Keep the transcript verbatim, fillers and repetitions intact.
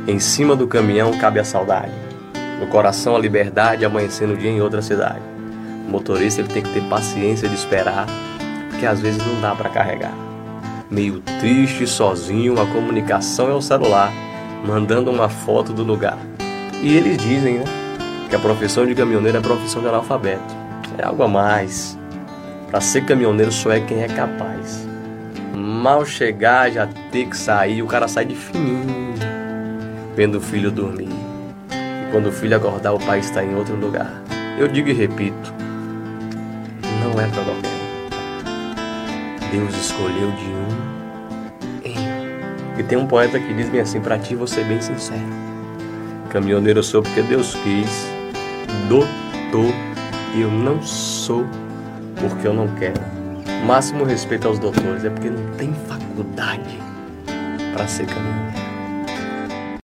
Em cima do caminhão cabe a saudade, no coração a liberdade, amanhecendo o dia em outra cidade. O motorista ele tem que ter paciência de esperar, porque às vezes não dá para carregar. Meio triste, sozinho, a comunicação é o celular, mandando uma foto do lugar. E eles dizem, né, que a profissão de caminhoneiro é profissão de analfabeto. É algo a mais. Para ser caminhoneiro só é quem é capaz. Mal chegar, já ter que sair, o cara sai de fininho, vendo o filho dormir. E quando o filho acordar, o pai está em outro lugar. Eu digo e repito, não é para qualquer um. Deus escolheu de um em um. E tem um poeta que diz bem assim, para ti vou ser bem sincero. Caminhoneiro eu sou porque Deus quis. Doutor eu não sou porque eu não quero. Máximo respeito aos doutores, é porque não tem faculdade para ser caminhoneiro.